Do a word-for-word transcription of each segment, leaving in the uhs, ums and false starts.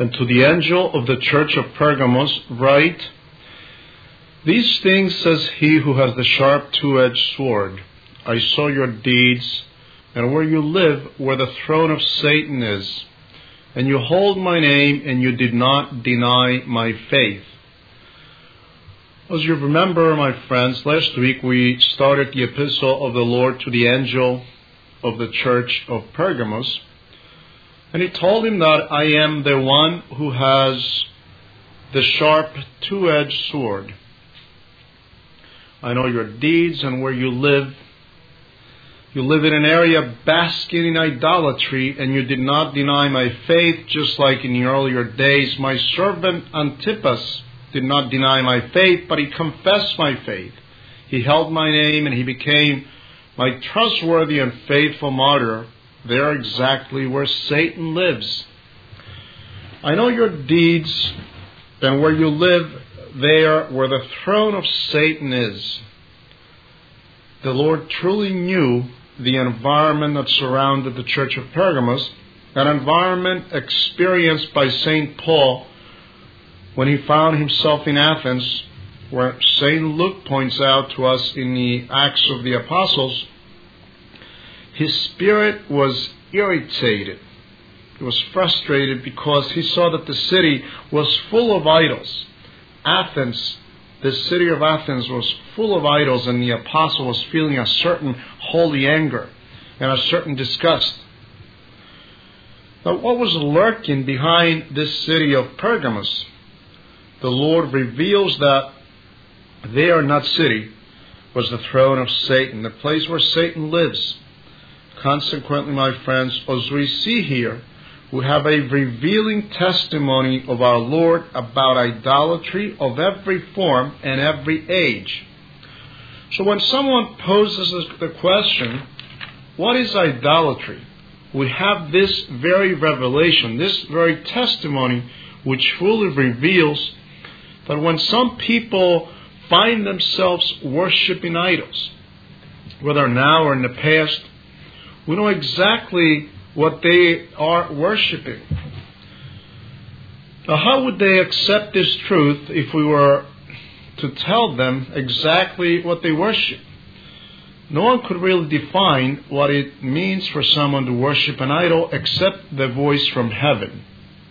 And to the angel of the church of Pergamos write, These things says he who has the sharp two-edged sword. I saw your deeds, and where you live, where the throne of Satan is. And you hold my name, and you did not deny my faith. As you remember, my friends, last week we started the epistle of the Lord to the angel of the church of Pergamos. And he told him that I am the one who has the sharp two-edged sword. I know your deeds and where you live. You live in an area basking in idolatry, and you did not deny my faith, just like in the earlier days. My servant Antipas did not deny my faith, but he confessed my faith. He held my name, and he became my trustworthy and faithful martyr, there exactly where Satan lives. I know your deeds, and where you live, there where the throne of Satan is. The Lord truly knew the environment that surrounded the church of Pergamos, an environment experienced by Saint Paul when he found himself in Athens, where Saint Luke points out to us in the Acts of the Apostles. His spirit was irritated. He was frustrated because he saw that the city was full of idols. Athens, the city of Athens was full of idols, and the apostle was feeling a certain holy anger and a certain disgust. Now, what was lurking behind this city of Pergamos? The Lord reveals that there in that city was the throne of Satan, the place where Satan lives. Consequently, my friends, as we see here, we have a revealing testimony of our Lord about idolatry of every form and every age. So when someone poses the question, what is idolatry? We have this very revelation, this very testimony, which truly reveals that when some people find themselves worshiping idols, whether now or in the past, we know exactly what they are worshiping. Now, how would they accept this truth if we were to tell them exactly what they worship? No one could really define what it means for someone to worship an idol except the voice from heaven.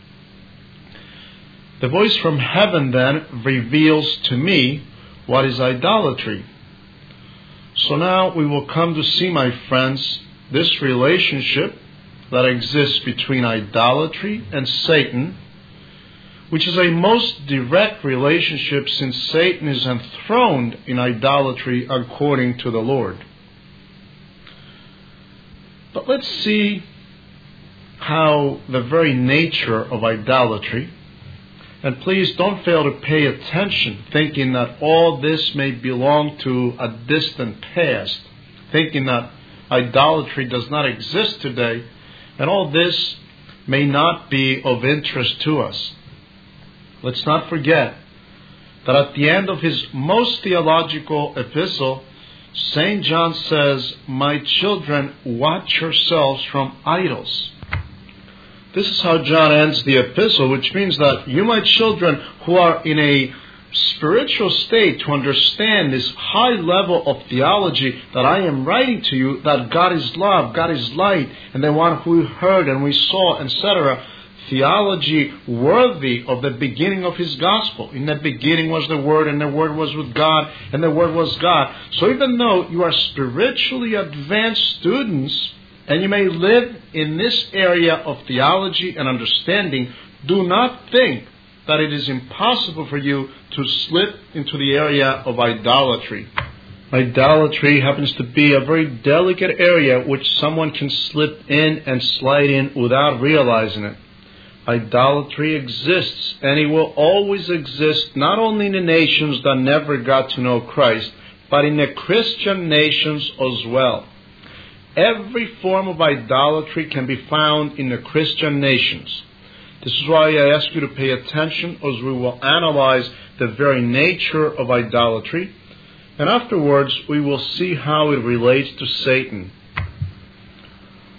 The voice from heaven then reveals to me what is idolatry. So now we will come to see, my friends, this relationship that exists between idolatry and Satan, which is a most direct relationship since Satan is enthroned in idolatry according to the Lord. But let's see how the very nature of idolatry, and please don't fail to pay attention, thinking that all this may belong to a distant past, thinking that idolatry does not exist today, and all this may not be of interest to us. Let's not forget that at the end of his most theological epistle, Saint John says, "My children, watch yourselves from idols." This is how John ends the epistle, which means that you, my children, who are in a spiritual state to understand this high level of theology that I am writing to you, that God is love, God is light, and the one who we heard and we saw, et cetera. Theology worthy of the beginning of his gospel. In the beginning was the Word, and the Word was with God, and the Word was God. So even though you are spiritually advanced students, and you may live in this area of theology and understanding, do not think that it is impossible for you to slip into the area of idolatry. Idolatry happens to be a very delicate area which someone can slip in and slide in without realizing it. Idolatry exists, and it will always exist, not only in the nations that never got to know Christ, but in the Christian nations as well. Every form of idolatry can be found in the Christian nations. This is why I ask you to pay attention as we will analyze the very nature of idolatry, and afterwards we will see how it relates to Satan.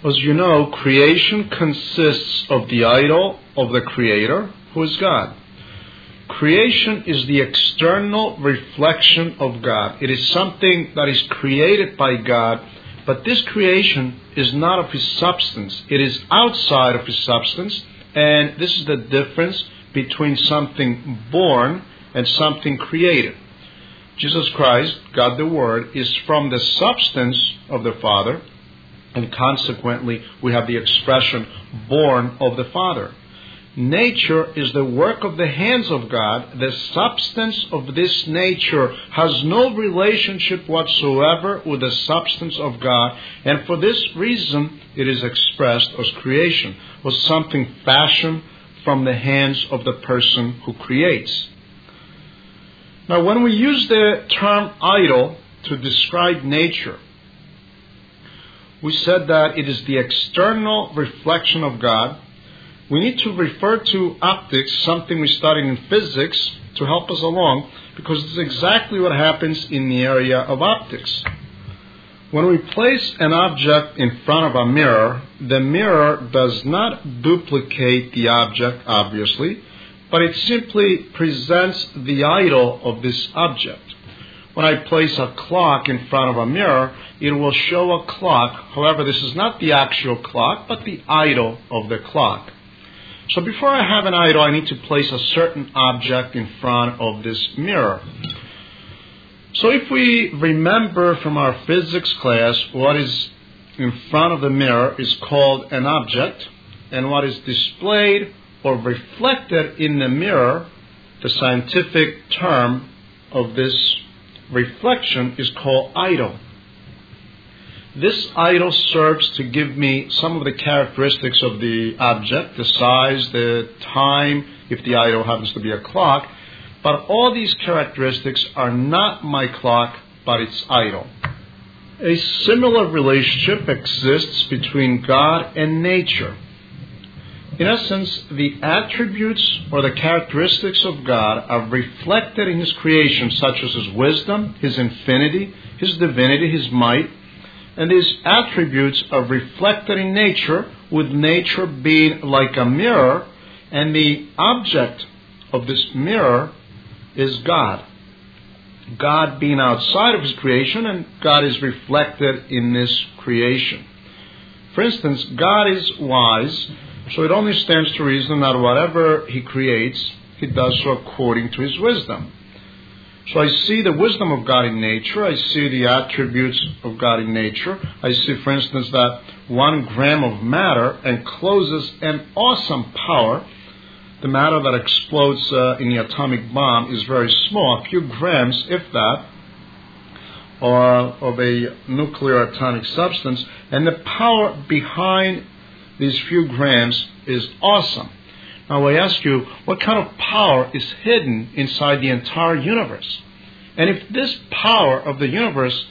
As you know, creation consists of the idol of the Creator, who is God. Creation is the external reflection of God. It is something that is created by God, but this creation is not of His substance. It is outside of His substance, and this is the difference between something born and something created. Jesus Christ, God the Word, is from the substance of the Father, and consequently we have the expression born of the Father. Nature is the work of the hands of God. The substance of this nature has no relationship whatsoever with the substance of God, and for this reason it is expressed as creation, as something fashioned from the hands of the person who creates. Now, when we use the term idol to describe nature, we said that it is the external reflection of God. We need to refer to optics, something we studied in physics, to help us along, because it's exactly what happens in the area of optics. When we place an object in front of a mirror, the mirror does not duplicate the object, obviously, but it simply presents the idol of this object. When I place a clock in front of a mirror, it will show a clock. However, this is not the actual clock, but the idol of the clock. So before I have an idol, I need to place a certain object in front of this mirror. So if we remember from our physics class, what is in front of the mirror is called an object, and what is displayed or reflected in the mirror, the scientific term of this reflection is called idol. This idol serves to give me some of the characteristics of the object, the size, the time, if the idol happens to be a clock, but all these characteristics are not my clock, but its idol. A similar relationship exists between God and nature. In essence, the attributes or the characteristics of God are reflected in His creation, such as His wisdom, His infinity, His divinity, His might. And these attributes are reflected in nature, with nature being like a mirror, and the object of this mirror is God. God being outside of His creation, and God is reflected in this creation. For instance, God is wise, so it only stands to reason that whatever He creates, He does so according to His wisdom. So I see the wisdom of God in nature. I see the attributes of God in nature. I see, for instance, that one gram of matter encloses an awesome power. The matter that explodes uh, in the atomic bomb is very small, a few grams, if that, or of a nuclear atomic substance. And the power behind these few grams is awesome. Now I ask you, what kind of power is hidden inside the entire universe? And if this power of the universe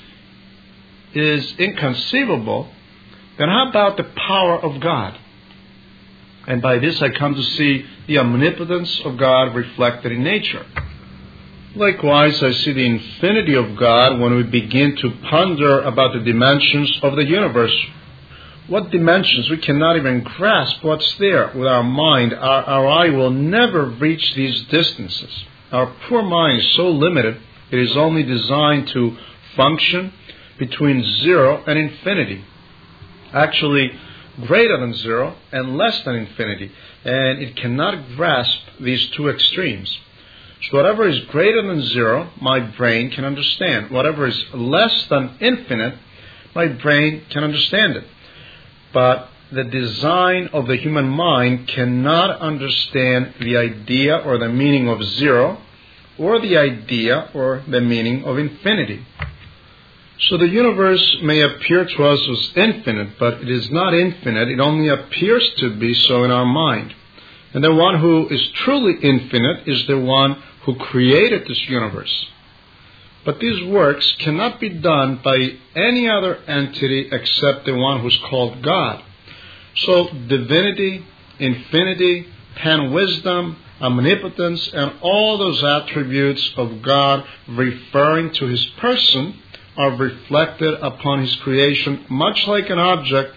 is inconceivable, then how about the power of God? And by this I come to see the omnipotence of God reflected in nature. Likewise, I see the infinity of God when we begin to ponder about the dimensions of the universe. What dimensions? We cannot even grasp what's there with our mind. Our, our eye will never reach these distances. Our poor mind is so limited, it is only designed to function between zero and infinity. Actually, greater than zero and less than infinity. And it cannot grasp these two extremes. So whatever is greater than zero, my brain can understand. Whatever is less than infinite, my brain can understand it. But the design of the human mind cannot understand the idea or the meaning of zero, or the idea or the meaning of infinity. So the universe may appear to us as infinite, but it is not infinite. It only appears to be so in our mind. And the one who is truly infinite is the one who created this universe. But these works cannot be done by any other entity except the one who's called God. So divinity, infinity, pan-wisdom, omnipotence, and all those attributes of God referring to His person are reflected upon His creation, much like an object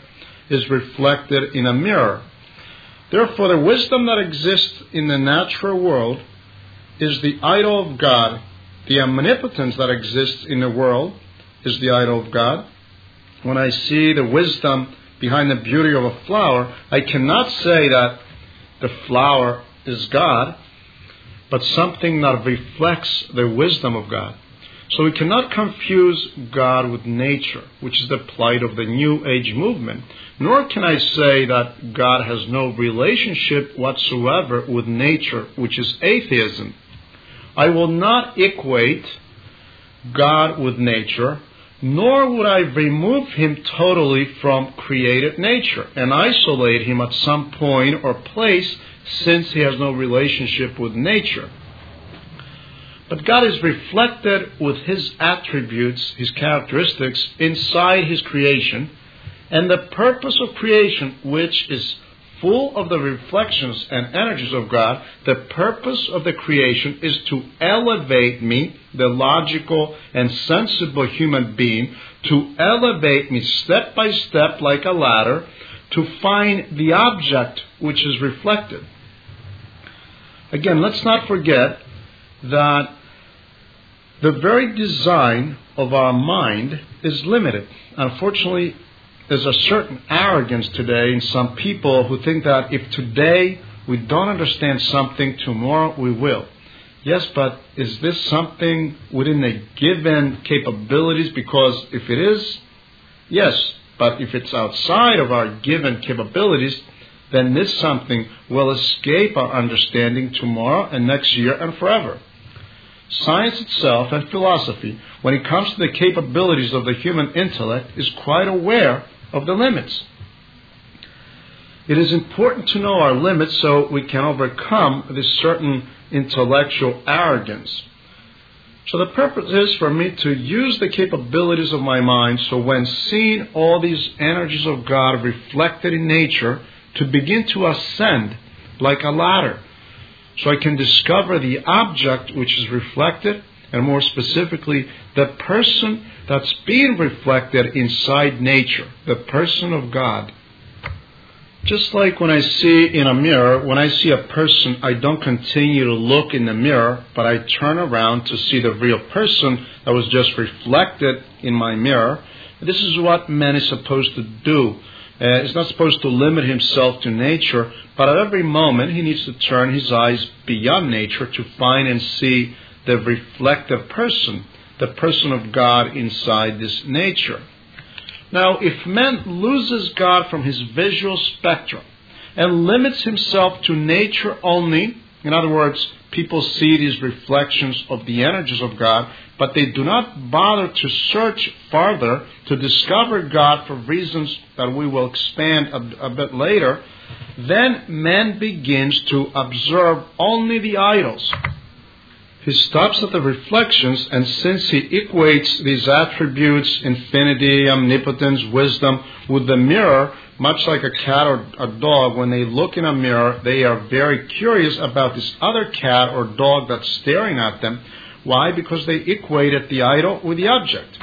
is reflected in a mirror. Therefore, the wisdom that exists in the natural world is the idol of God. The omnipotence that exists in the world is the idol of God. When I see the wisdom behind the beauty of a flower, I cannot say that the flower is God, but something that reflects the wisdom of God. So we cannot confuse God with nature, which is the plight of the New Age movement. Nor can I say that God has no relationship whatsoever with nature, which is atheism. I will not equate God with nature, nor would I remove him totally from created nature and isolate him at some point or place, since he has no relationship with nature. But God is reflected with his attributes, his characteristics, inside his creation, and the purpose of creation, which is full of the reflections and energies of God, the purpose of the creation is to elevate me, the logical and sensible human being, to elevate me step by step like a ladder, to find the object which is reflected. Again, let's not forget that the very design of our mind is limited. Unfortunately, there's a certain arrogance today in some people who think that if today we don't understand something, tomorrow we will. Yes, but is this something within the given capabilities? Because if it is, yes. But if it's outside of our given capabilities, then this something will escape our understanding tomorrow and next year and forever. Science itself and philosophy, when it comes to the capabilities of the human intellect, is quite aware of the limits. It is important to know our limits so we can overcome this certain intellectual arrogance. So the purpose is for me to use the capabilities of my mind, so when seeing all these energies of God reflected in nature, to begin to ascend like a ladder, so I can discover the object which is reflected, and more specifically, the person that's being reflected inside nature, the person of God. Just like when I see in a mirror, when I see a person, I don't continue to look in the mirror, but I turn around to see the real person that was just reflected in my mirror. This is what man is supposed to do. Uh, he's not supposed to limit himself to nature, but at every moment he needs to turn his eyes beyond nature to find and see the reflective person, the person of God inside this nature. Now, if man loses God from his visual spectrum and limits himself to nature only, in other words, people see these reflections of the energies of God, but they do not bother to search farther to discover God for reasons that we will expand a, a bit later, then man begins to observe only the idols. He stops at the reflections, and since he equates these attributes, infinity, omnipotence, wisdom, with the mirror, much like a cat or a dog, when they look in a mirror, they are very curious about this other cat or dog that's staring at them. Why? Because they equated the idol with the object.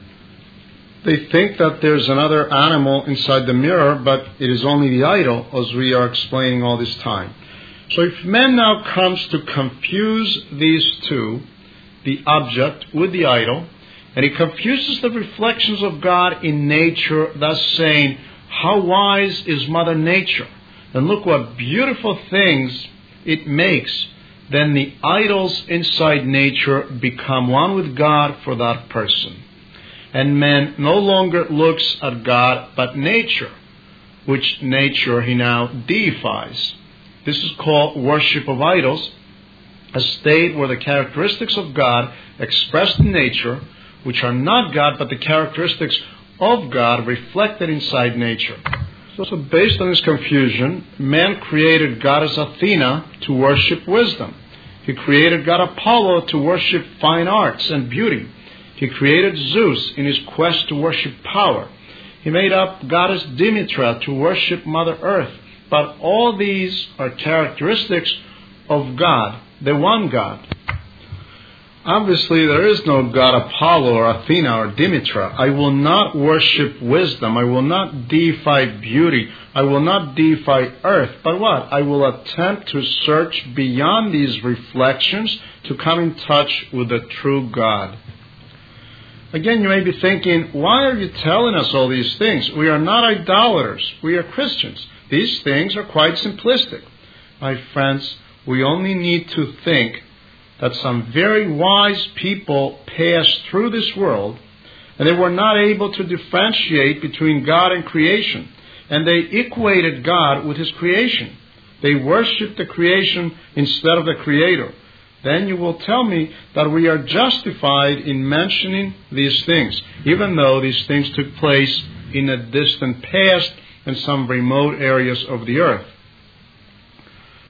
They think that there's another animal inside the mirror, but it is only the idol, as we are explaining all this time. So if man now comes to confuse these two, the object with the idol, and he confuses the reflections of God in nature, thus saying, how wise is Mother Nature? And look what beautiful things it makes. Then the idols inside nature become one with God for that person. And man no longer looks at God, but nature, which nature he now deifies. This is called worship of idols, a state where the characteristics of God expressed in nature, which are not God, but the characteristics of God reflected inside nature. So, so based on this confusion, man created goddess Athena to worship wisdom. He created God Apollo to worship fine arts and beauty. He created Zeus in his quest to worship power. He made up goddess Demetra to worship Mother Earth. But all these are characteristics of God, the one God. Obviously, there is no god Apollo or Athena or Demetra. I will not worship wisdom. I will not deify beauty. I will not deify earth. But what? I will attempt to search beyond these reflections to come in touch with the true God. Again, you may be thinking, why are you telling us all these things? We are not idolaters. We are Christians. These things are quite simplistic. My friends, we only need to think that some very wise people passed through this world and they were not able to differentiate between God and creation. And they equated God with His creation. They worshipped the creation instead of the Creator. Then you will tell me that we are justified in mentioning these things, even though these things took place in a distant past in some remote areas of the earth.